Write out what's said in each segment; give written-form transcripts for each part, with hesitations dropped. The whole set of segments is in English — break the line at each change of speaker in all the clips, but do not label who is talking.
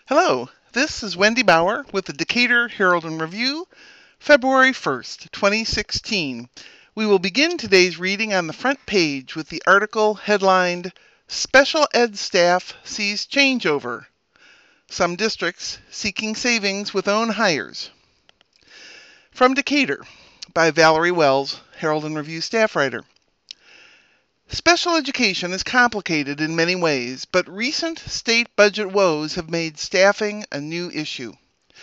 Hello, this is Wendy Bauer with the Decatur Herald and Review, February 1st, 2016. We will begin today's reading on the front page with the article headlined, Special Ed Staff Sees Changeover. Some Districts Seeking Savings with Own Hires. From Decatur, by Valerie Wells, Herald and Review staff writer. Special education is complicated in many ways, but recent state budget woes have made staffing a new issue.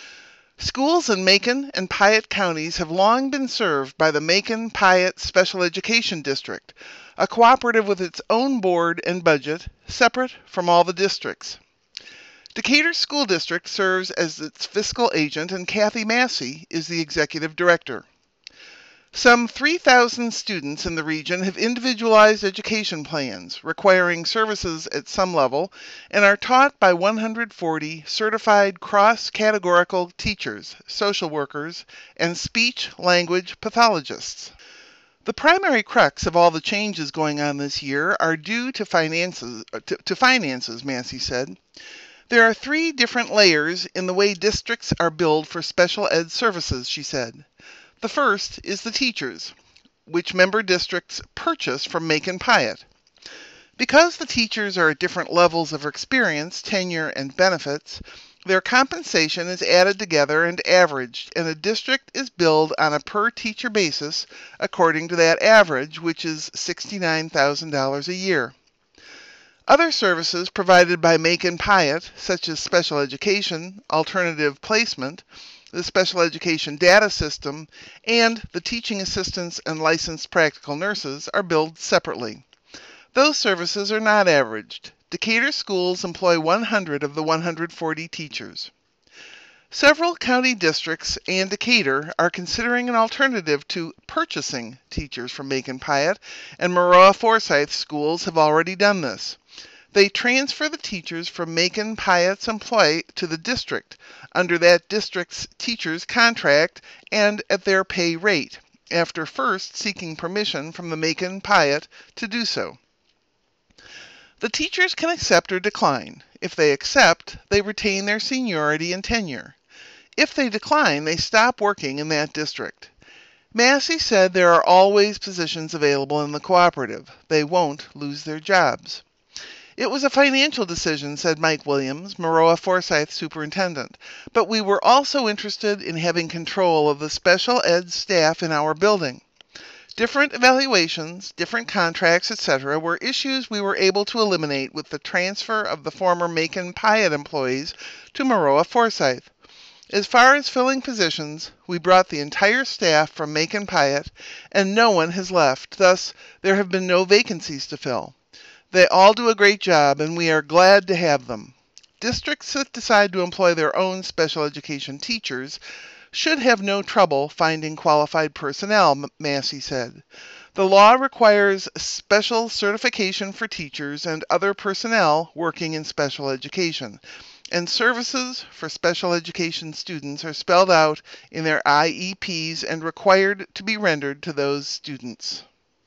Schools in Macon and Piatt counties have long been served by the Macon-Piatt Special Education District, a cooperative with its own board and budget, separate from all the districts. Decatur School District serves as its fiscal agent, and Kathy Massey is the executive director. Some 3,000 students in the region have individualized education plans, requiring services at some level, and are taught by 140 certified cross-categorical teachers, social workers, and speech-language pathologists. The primary crux of all the changes going on this year are due to finances, Massey said. There are 3 different layers in the way districts are billed for special ed services, she said. The first is the teachers, which member districts purchase from Macon-Piatt. Because the teachers are at different levels of experience, tenure, and benefits, their compensation is added together and averaged, and a district is billed on a per-teacher basis according to that average, which is $69,000 a year. Other services provided by Macon-Piatt, such as special education, alternative placement, the special education data system, and the teaching assistants and licensed practical nurses are billed separately. Those services are not averaged. Decatur schools employ 100 of the 140 teachers. Several county districts and Decatur are considering an alternative to purchasing teachers from Macon-Piatt, and Maroa-Forsyth schools have already done this. They transfer the teachers from Macon-Piatt's employ to the district under that district's teacher's contract and at their pay rate, after first seeking permission from the Macon-Piatt to do so. The teachers can accept or decline. If they accept, they retain their seniority and tenure. If they decline, they stop working in that district. Massey said there are always positions available in the cooperative. They won't lose their jobs. It was a financial decision, said Mike Williams, Maroa-Forsyth superintendent, but we were also interested in having control of the special ed staff in our building. Different evaluations, different contracts, etc. were issues we were able to eliminate with the transfer of the former Macon-Piatt employees to Maroa-Forsyth. As far as filling positions, we brought the entire staff from Macon-Piatt, and no one has left. Thus, there have been no vacancies to fill. They all do a great job, and we are glad to have them. Districts that decide to employ their own special education teachers should have no trouble finding qualified personnel, Massey said. The law requires special certification for teachers and other personnel working in special education, and services for special education students are spelled out in their IEPs and required to be rendered to those students.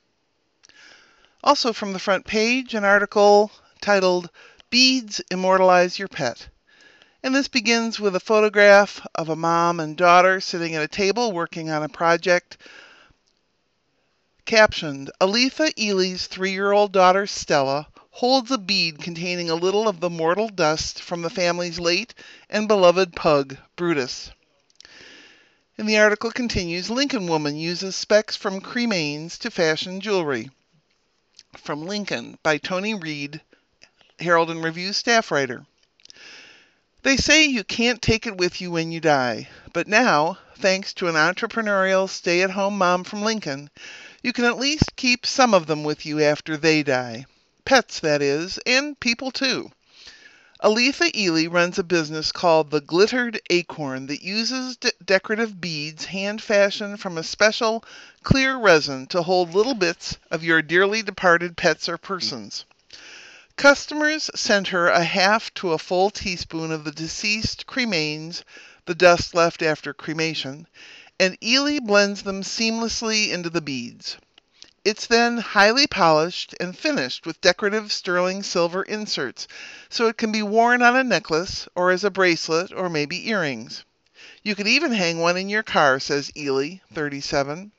Also from the front page, an article titled, Beads Immortalize Your Pet. And this begins with a photograph of a mom and daughter sitting at a table working on a project captioned, Aletha Ely's 3-year-old daughter Stella holds a bead containing a little of the mortal dust from the family's late and beloved pug, Brutus. And the article continues, Lincoln woman uses specks from cremains to fashion jewelry. From Lincoln, by Tony Reed, Herald and Review staff writer. They say you can't take it with you when you die, but now, thanks to an entrepreneurial stay-at-home mom from Lincoln, you can at least keep some of them with you after they die. Pets, that is, and people too. Aletha Ely runs a business called The Glittered Acorn that uses decorative beads hand-fashioned from a special clear resin to hold little bits of your dearly departed pets or persons. Customers sent her a half to a full teaspoon of the deceased cremains, the dust left after cremation, and Ely blends them seamlessly into the beads. It's then highly polished and finished with decorative sterling silver inserts, so it can be worn on a necklace or as a bracelet or maybe earrings. You could even hang one in your car, says Ely, 37.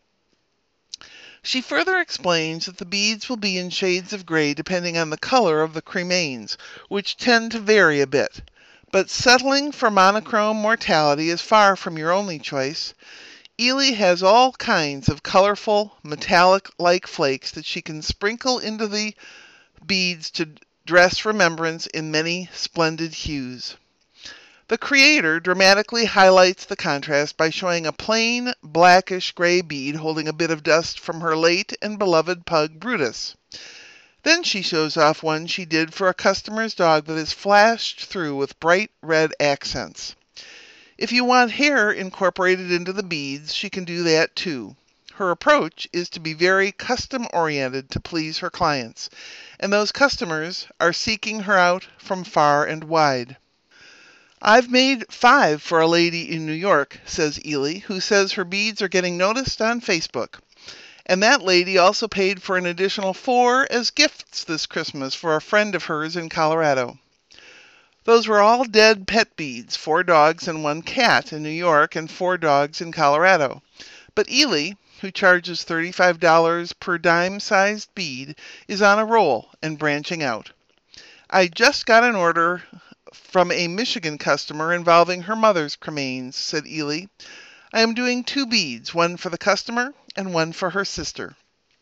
She further explains that the beads will be in shades of gray depending on the color of the cremains, which tend to vary a bit. But settling for monochrome mortality is far from your only choice. Ely has all kinds of colorful, metallic-like flakes that she can sprinkle into the beads to dress remembrance in many splendid hues. The creator dramatically highlights the contrast by showing a plain, blackish-gray bead holding a bit of dust from her late and beloved pug Brutus. Then she shows off one she did for a customer's dog that is flashed through with bright red accents. If you want hair incorporated into the beads, she can do that too. Her approach is to be very custom-oriented to please her clients, and those customers are seeking her out from far and wide. I've made 5 for a lady in New York, says Ely, who says her beads are getting noticed on Facebook. And that lady also paid for an additional 4 as gifts this Christmas for a friend of hers in Colorado. Those were all dead pet beads, 4 dogs and 1 cat in New York and 4 dogs in Colorado. But Ely, who charges $35 per dime-sized bead, is on a roll and branching out. I just got an order from a Michigan customer involving her mother's cremains, said Ely. I am doing 2 beads, one for the customer and one for her sister.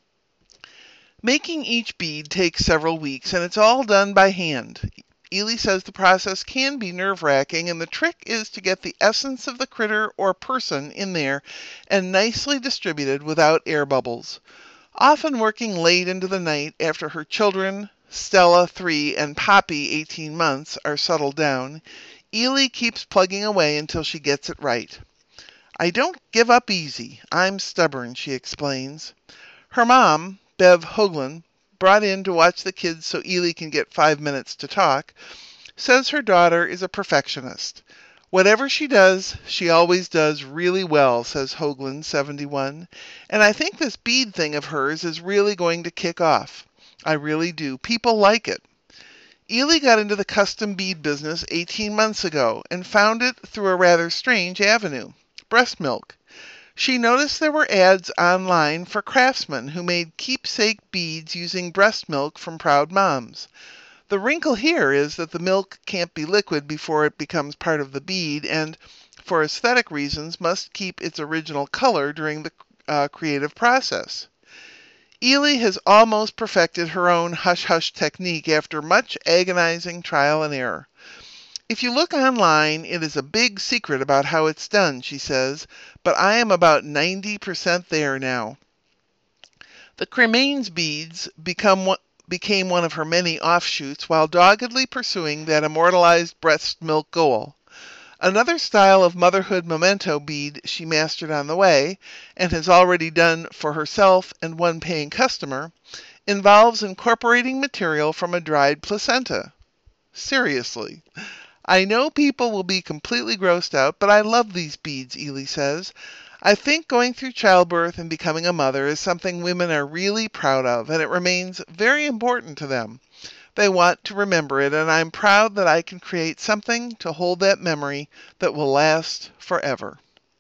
Making each bead takes several weeks, and it's all done by hand. Ely says the process can be nerve-wracking, and the trick is to get the essence of the critter or person in there and nicely distributed without air bubbles. Often working late into the night after her children, Stella, 3, and Poppy, 18 months, are settled down, Ely keeps plugging away until she gets it right. I don't give up easy. I'm stubborn, she explains. Her mom, Bev Hoagland, brought in to watch the kids so Ely can get 5 minutes to talk, says her daughter is a perfectionist. Whatever she does, she always does really well, says Hoagland, 71. And I think this bead thing of hers is really going to kick off. I really do. People like it. Ely got into the custom bead business 18 months ago and found it through a rather strange avenue, breast milk. She noticed there were ads online for craftsmen who made keepsake beads using breast milk from proud moms. The wrinkle here is that the milk can't be liquid before it becomes part of the bead and, for aesthetic reasons, must keep its original color during the creative process. Ely has almost perfected her own hush-hush technique after much agonizing trial and error. If you look online, it is a big secret about how it's done, she says, but I am about 90% there now. The cremains beads became one of her many offshoots while doggedly pursuing that immortalized breast milk goal. Another style of motherhood memento bead she mastered on the way, and has already done for herself and one paying customer, involves incorporating material from a dried placenta. Seriously. I know people will be completely grossed out, but I love these beads, Ely says. I think going through childbirth and becoming a mother is something women are really proud of, and it remains very important to them. They want to remember it, and I'm proud that I can create something to hold that memory that will last forever.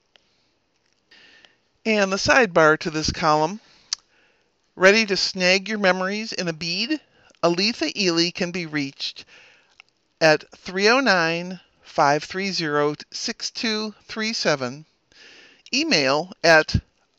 And the sidebar to this column, ready to snag your memories in a bead? Aletha Ely can be reached at 309-530-6237. Email at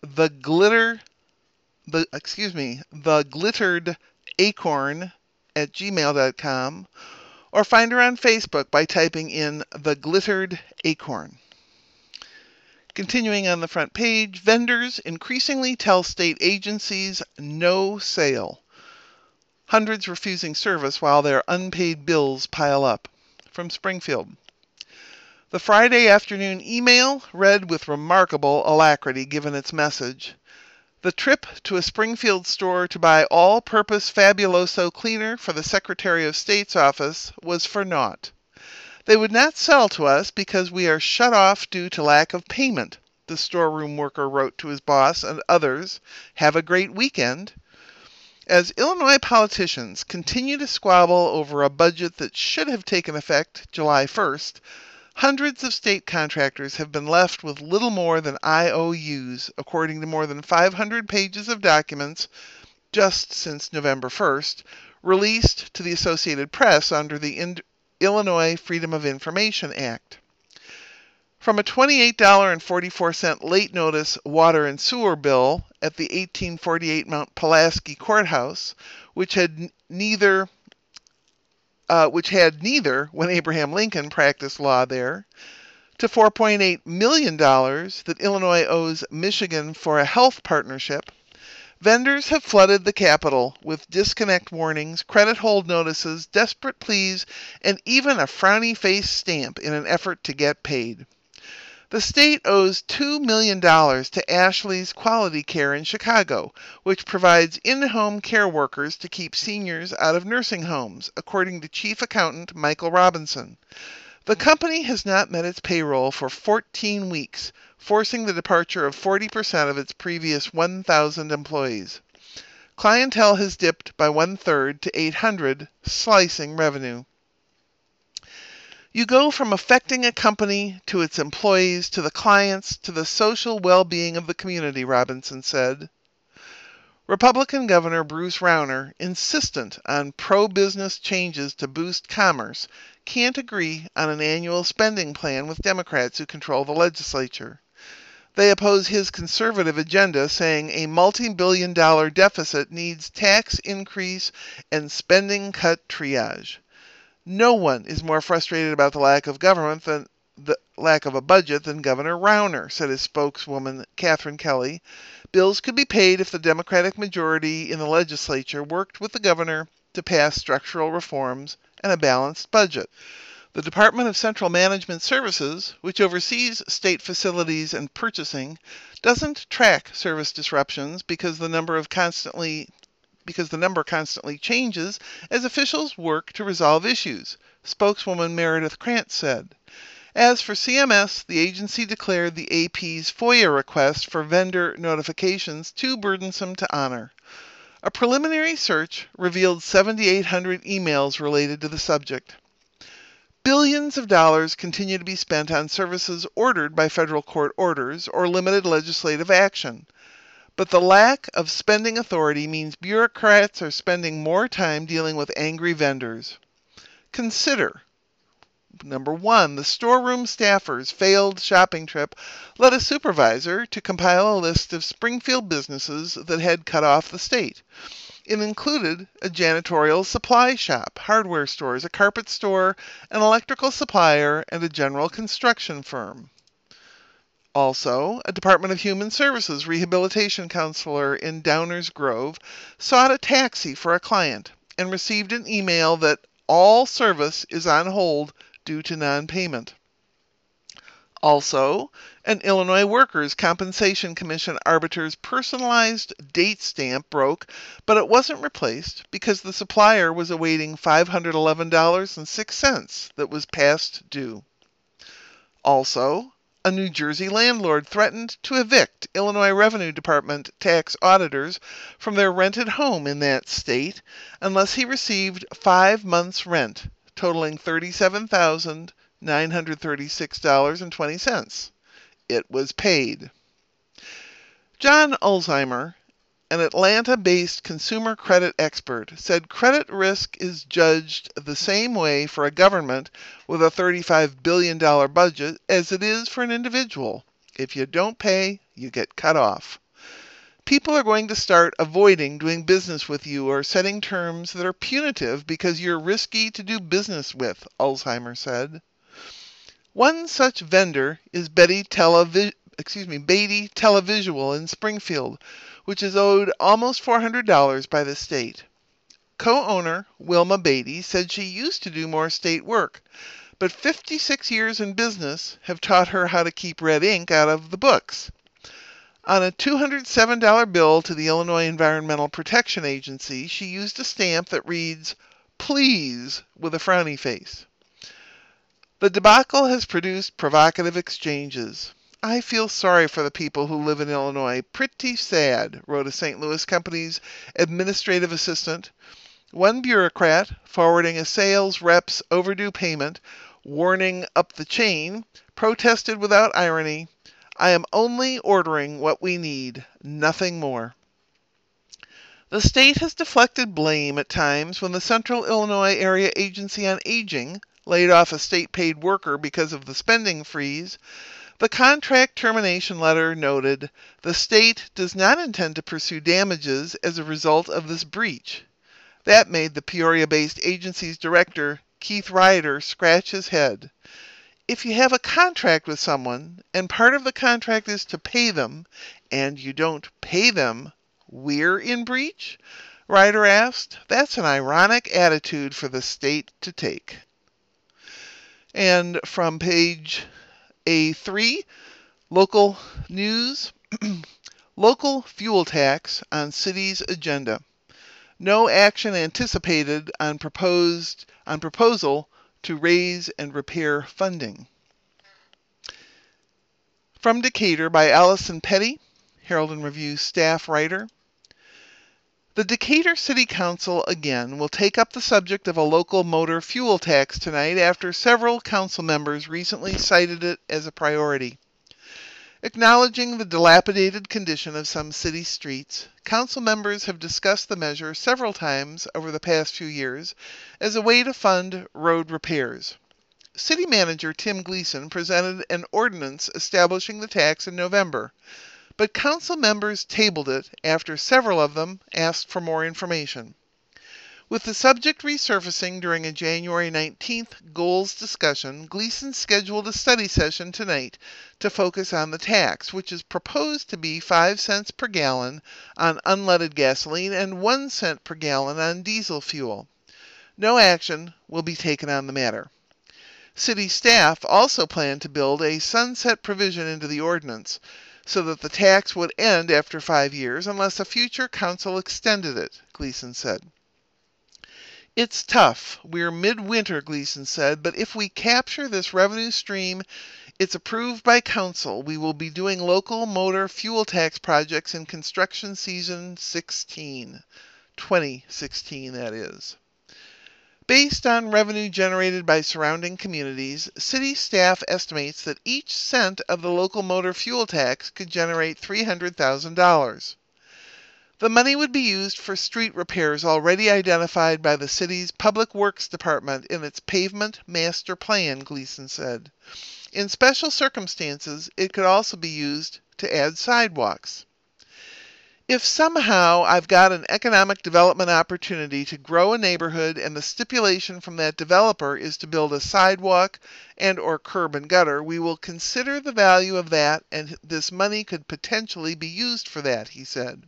theglitteredacorn@gmail.com, or find her on Facebook by typing in The Glittered Acorn. Continuing on the front page, vendors increasingly tell state agencies no sale. Hundreds refusing service while their unpaid bills pile up. From Springfield. The Friday afternoon email read with remarkable alacrity given its message. The trip to a Springfield store to buy all-purpose Fabuloso cleaner for the Secretary of State's office was for naught. They would not sell to us because we are shut off due to lack of payment, the storeroom worker wrote to his boss and others. Have a great weekend. As Illinois politicians continue to squabble over a budget that should have taken effect July 1st, hundreds of state contractors have been left with little more than IOUs, according to more than 500 pages of documents just since November 1st, released to the Associated Press under the Illinois Freedom of Information Act. From a $28.44 late notice water and sewer bill at the 1848 Mount Pulaski Courthouse, which had neither when Abraham Lincoln practiced law there, to $4.8 million that Illinois owes Michigan for a health partnership, vendors have flooded the Capitol with disconnect warnings, credit hold notices, desperate pleas, and even a frowny face stamp in an effort to get paid. The state owes $2 million to Ashley's Quality Care in Chicago, which provides in-home care workers to keep seniors out of nursing homes, according to Chief Accountant Michael Robinson. The company has not met its payroll for 14 weeks, forcing the departure of 40% of its previous 1,000 employees. Clientele has dipped by 1/3 to 800, slicing revenue. You go from affecting a company to its employees to the clients to the social well-being of the community, Robinson said. Republican Governor Bruce Rauner, insistent on pro-business changes to boost commerce, can't agree on an annual spending plan with Democrats who control the legislature. They oppose his conservative agenda, saying a multi-billion-dollar deficit needs tax increase and spending cut triage. No one is more frustrated about the lack of government than the lack of a budget than Governor Rauner, said his spokeswoman, Catherine Kelly. Bills could be paid if the Democratic majority in the legislature worked with the governor to pass structural reforms and a balanced budget. The Department of Central Management Services, which oversees state facilities and purchasing, doesn't track service disruptions because the number constantly changes as officials work to resolve issues, spokeswoman Meredith Krantz said. As for CMS, the agency declared the AP's FOIA request for vendor notifications too burdensome to honor. A preliminary search revealed 7,800 emails related to the subject. Billions of dollars continue to be spent on services ordered by federal court orders or limited legislative action. But the lack of spending authority means bureaucrats are spending more time dealing with angry vendors. Consider, number 1, the storeroom staffer's failed shopping trip led a supervisor to compile a list of Springfield businesses that had cut off the state. It included a janitorial supply shop, hardware stores, a carpet store, an electrical supplier, and a general construction firm. Also, a Department of Human Services rehabilitation counselor in Downers Grove sought a taxi for a client and received an email that all service is on hold due to non-payment. Also, an Illinois Workers' Compensation Commission arbiter's personalized date stamp broke, but it wasn't replaced because the supplier was awaiting $511.06 that was past due. Also, a New Jersey landlord threatened to evict Illinois Revenue Department tax auditors from their rented home in that state unless he received 5 months' rent, totaling $37,936.20. It was paid. John Alzheimer, an Atlanta-based consumer credit expert, said credit risk is judged the same way for a government with a $35 billion budget as it is for an individual. If you don't pay, you get cut off. People are going to start avoiding doing business with you or setting terms that are punitive because you're risky to do business with, Alzheimer said. One such vendor is Beatty Televisual in Springfield, which is owed almost $400 by the state. Co-owner Wilma Beatty said she used to do more state work, but 56 years in business have taught her how to keep red ink out of the books. On a $207 bill to the Illinois Environmental Protection Agency, she used a stamp that reads, "Please," with a frowny face. The debacle has produced provocative exchanges. I feel sorry for the people who live in Illinois. Pretty sad, wrote a St. Louis company's administrative assistant. One bureaucrat, forwarding a sales rep's overdue payment, warning up the chain, protested without irony, "I am only ordering what we need, nothing more." The state has deflected blame at times when the Central Illinois Area Agency on Aging laid off a state-paid worker because of the spending freeze. The contract termination letter noted, "The state does not intend to pursue damages as a result of this breach." That made the Peoria-based agency's director, Keith Ryder, scratch his head. If you have a contract with someone, and part of the contract is to pay them, and you don't pay them, we're in breach? Ryder asked. That's an ironic attitude for the state to take. And from page A3, local news, local fuel tax on city's agenda. No action anticipated on proposal to raise and repair funding. From Decatur by Allison Petty, Herald and Review staff writer. The Decatur City Council again will take up the subject of a local motor fuel tax tonight after several council members recently cited it as a priority. Acknowledging the dilapidated condition of some city streets, council members have discussed the measure several times over the past few years as a way to fund road repairs. City Manager Tim Gleason presented an ordinance establishing the tax in November, but council members tabled it after several of them asked for more information. With the subject resurfacing during a January 19th goals discussion, Gleason scheduled a study session tonight to focus on the tax, which is proposed to be 5 cents per gallon on unleaded gasoline and 1 cent per gallon on diesel fuel. No action will be taken on the matter. City staff also plan to build a sunset provision into the ordinance, so that the tax would end after 5 years unless a future council extended it, Gleason said. It's tough. We're midwinter, Gleason said, but if we capture this revenue stream, it's approved by council. We will be doing local motor fuel tax projects in construction season 2016, that is. Based on revenue generated by surrounding communities, city staff estimates that each cent of the local motor fuel tax could generate $300,000. The money would be used for street repairs already identified by the city's Public Works Department in its pavement master plan, Gleason said. In special circumstances, it could also be used to add sidewalks. If somehow I've got an economic development opportunity to grow a neighborhood and the stipulation from that developer is to build a sidewalk and or curb and gutter, we will consider the value of that and this money could potentially be used for that, he said.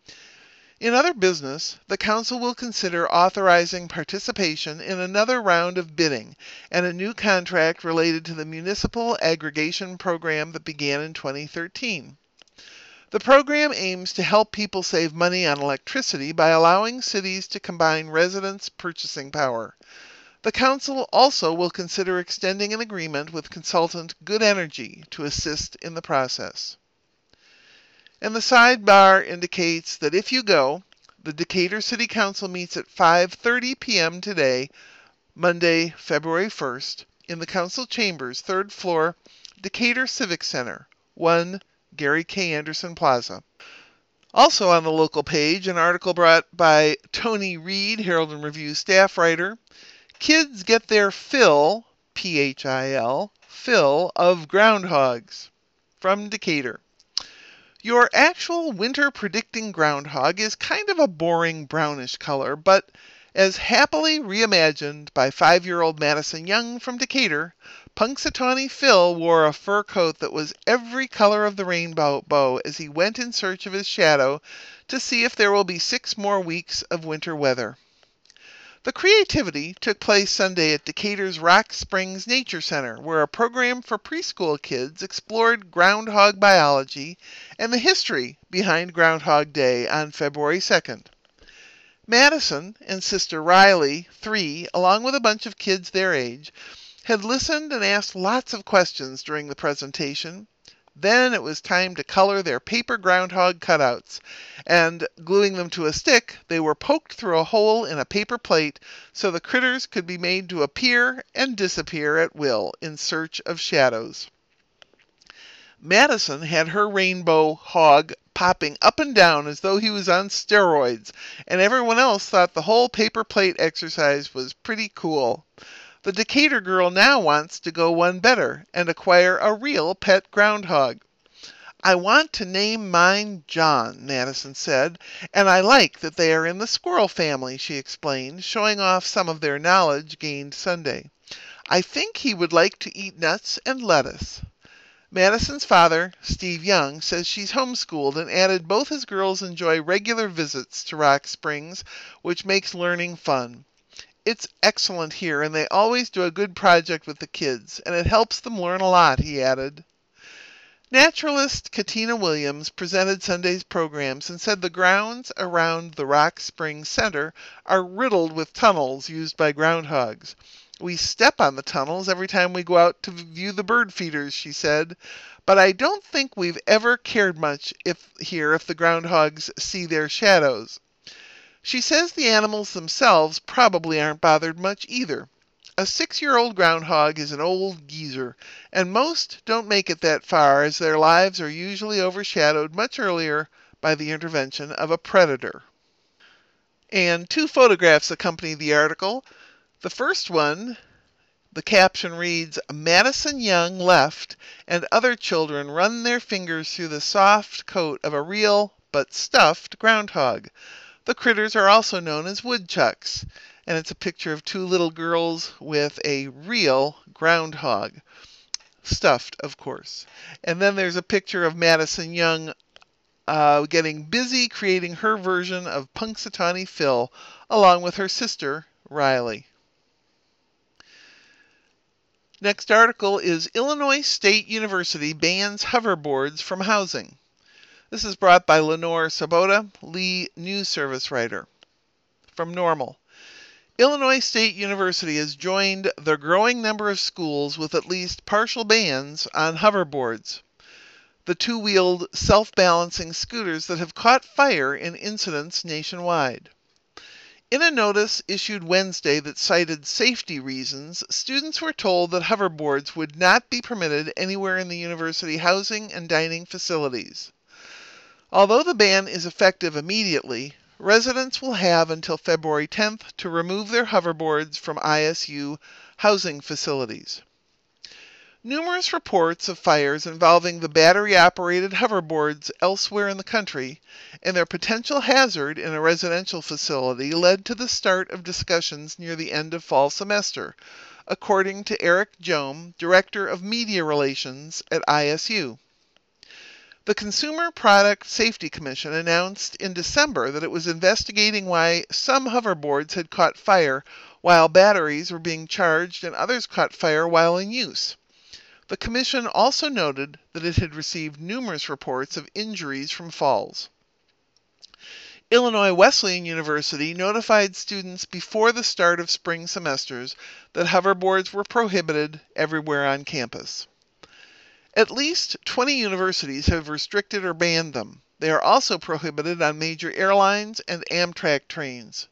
In other business, the council will consider authorizing participation in another round of bidding and a new contract related to the municipal aggregation program that began in 2013. The program aims to help people save money on electricity by allowing cities to combine residents' purchasing power. The council also will consider extending an agreement with consultant Good Energy to assist in the process. And the sidebar indicates that if you go, the Decatur City Council meets at 5:30 p.m. today, Monday, February 1st, in the council chambers, 3rd floor, Decatur Civic Center, 1 Gary K. Anderson Plaza. Also on the local page, an article brought by Tony Reed, Herald and Review staff writer. Kids get their fill, P-H-I-L, fill of groundhogs. From Decatur. Your actual winter predicting groundhog is kind of a boring brownish color, but as happily reimagined by 5-year-old Madison Young from Decatur, Punxsutawney Phil wore a fur coat that was every color of the rainbow as he went in search of his shadow to see if there will be 6 more weeks of winter weather. The creativity took place Sunday at Decatur's Rock Springs Nature Center, where a program for preschool kids explored groundhog biology and the history behind Groundhog Day on February 2nd. Madison and sister Riley, 3, along with a bunch of kids their age, had listened and asked lots of questions during the presentation. Then it was time to color their paper groundhog cutouts, and gluing them to a stick, they were poked through a hole in a paper plate so the critters could be made to appear and disappear at will in search of shadows. Madison had her rainbow hog popping up and down as though he was on steroids, and everyone else thought the whole paper plate exercise was pretty cool. The Decatur girl now wants to go one better and acquire a real pet groundhog. I want to name mine John, Madison said, and I like that they are in the squirrel family, she explained, showing off some of their knowledge gained Sunday. I think he would like to eat nuts and lettuce. Madison's father, Steve Young, says she's homeschooled and added both his girls enjoy regular visits to Rock Springs, which makes learning fun. It's excellent here, and they always do a good project with the kids, and it helps them learn a lot, he added. Naturalist Katina Williams presented Sunday's programs and said the grounds around the Rock Springs Center are riddled with tunnels used by groundhogs. We step on the tunnels every time we go out to view the bird feeders, she said, but I don't think we've ever cared much if the groundhogs see their shadows. She says the animals themselves probably aren't bothered much either. A 6-year-old groundhog is an old geezer, and most don't make it that far as their lives are usually overshadowed much earlier by the intervention of a predator. And 2 photographs accompany the article. The first one, the caption reads, Madison Young left and other children run their fingers through the soft coat of a real but stuffed groundhog. The critters are also known as woodchucks, and it's a picture of 2 little girls with a real groundhog, stuffed, of course. And then there's a picture of Madison Young getting busy creating her version of Punxsutawney Phil, along with her sister, Riley. Next article is Illinois State University bans hoverboards from housing. This is brought by Lenore Sabota, Lee News Service writer. From Normal. Illinois State University has joined the growing number of schools with at least partial bans on hoverboards, the 2-wheeled self-balancing scooters that have caught fire in incidents nationwide. In a notice issued Wednesday that cited safety reasons, students were told that hoverboards would not be permitted anywhere in the university housing and dining facilities. Although the ban is effective immediately, residents will have until February 10th to remove their hoverboards from ISU housing facilities. Numerous reports of fires involving the battery-operated hoverboards elsewhere in the country and their potential hazard in a residential facility led to the start of discussions near the end of fall semester, according to Eric Joem, Director of Media Relations at ISU. The Consumer Product Safety Commission announced in December that it was investigating why some hoverboards had caught fire while batteries were being charged and others caught fire while in use. The commission also noted that it had received numerous reports of injuries from falls. Illinois Wesleyan University notified students before the start of spring semesters that hoverboards were prohibited everywhere on campus. At least 20 universities have restricted or banned them. They are also prohibited on major airlines and Amtrak trains.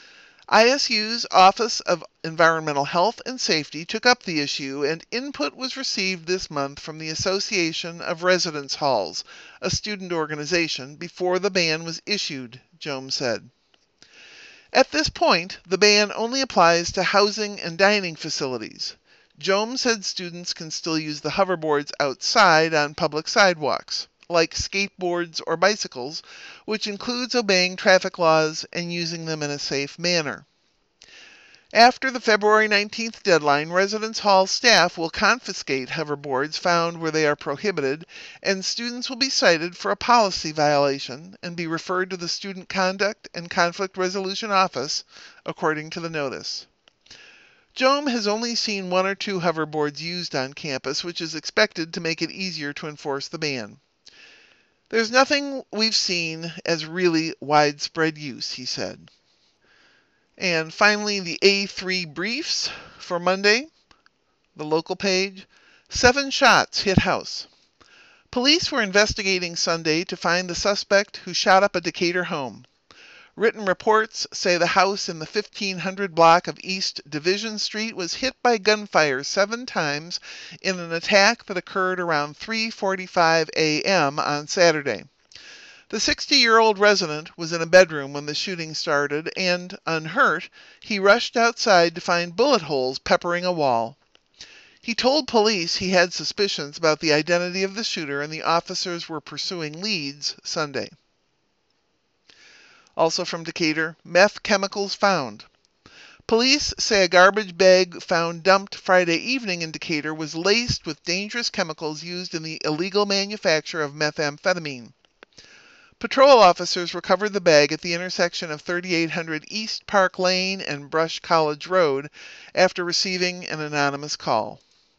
ISU's Office of Environmental Health and Safety took up the issue, and input was received this month from the Association of Residence Halls, a student organization, before the ban was issued, Joem said. At this point, the ban only applies to housing and dining facilities. Joem said students can still use the hoverboards outside on public sidewalks, like skateboards or bicycles, which includes obeying traffic laws and using them in a safe manner. After the February 19th deadline, residence hall staff will confiscate hoverboards found where they are prohibited, and students will be cited for a policy violation and be referred to the Student Conduct and Conflict Resolution Office, according to the notice. Joem has only seen 1 or 2 hoverboards used on campus, which is expected to make it easier to enforce the ban. There's nothing we've seen as really widespread use, he said. And finally, the A3 briefs for Monday, the local page. 7 shots hit house. Police were investigating Sunday to find the suspect who shot up a Decatur home. Written reports say the house in the 1500 block of East Division Street was hit by gunfire 7 times in an attack that occurred around 3:45 a.m. on Saturday. The 60-year-old resident was in a bedroom when the shooting started, and, unhurt, he rushed outside to find bullet holes peppering a wall. He told police he had suspicions about the identity of the shooter, and the officers were pursuing leads Sunday. Also from Decatur, meth chemicals found. Police say a garbage bag found dumped Friday evening in Decatur was laced with dangerous chemicals used in the illegal manufacture of methamphetamine. Patrol officers recovered the bag at the intersection of 3800 East Park Lane and Brush College Road after receiving an anonymous call.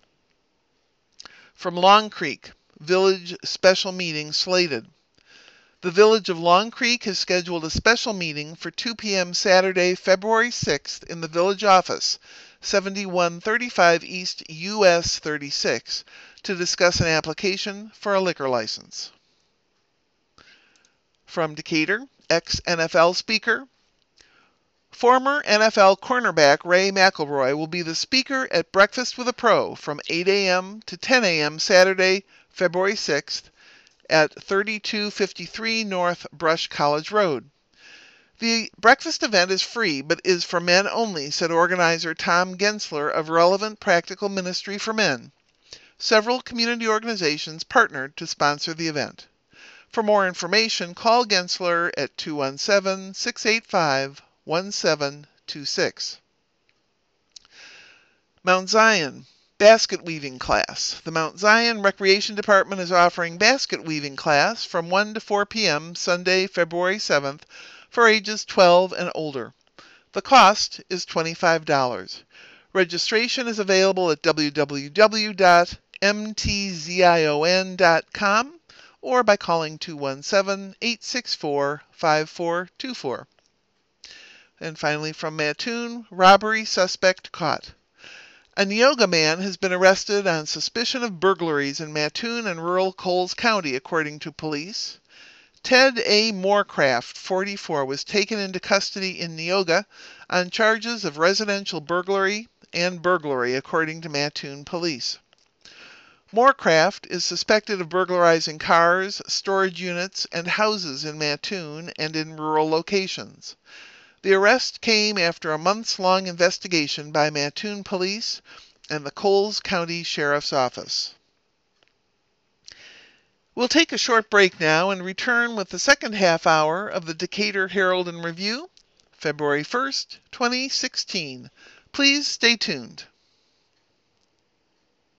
From Long Creek, Village Special Meeting slated. The Village of Long Creek has scheduled a special meeting for 2 p.m. Saturday, February 6th in the village office, 7135 East US 36, to discuss an application for a liquor license. From Decatur, ex-NFL speaker. Former NFL cornerback Ray McElroy will be the speaker at Breakfast with a Pro from 8 a.m. to 10 a.m. Saturday, February 6th at 3253 North Brush College Road. The breakfast event is free but is for men only, said organizer Tom Gensler of Relevant Practical Ministry for Men. Several community organizations partnered to sponsor the event. For more information, call Gensler at 217-685-1726. Mount Zion Basket Weaving Class. The Mount Zion Recreation Department is offering basket weaving class from 1 to 4 p.m. Sunday, February 7th for ages 12 and older. The cost is $25. Registration is available at www.mtzion.com or by calling 217-864-5424. And finally from Mattoon, robbery suspect caught. A Neoga man has been arrested on suspicion of burglaries in Mattoon and rural Coles County, according to police. Ted A. Moorcraft, 44, was taken into custody in Neoga on charges of residential burglary and burglary, according to Mattoon police. Moorcraft is suspected of burglarizing cars, storage units, and houses in Mattoon and in rural locations. The arrest came after a months-long investigation by Mattoon Police and the Coles County Sheriff's Office. We'll take a short break now and return with the second half hour of the Decatur Herald and Review, February 1st, 2016. Please stay tuned.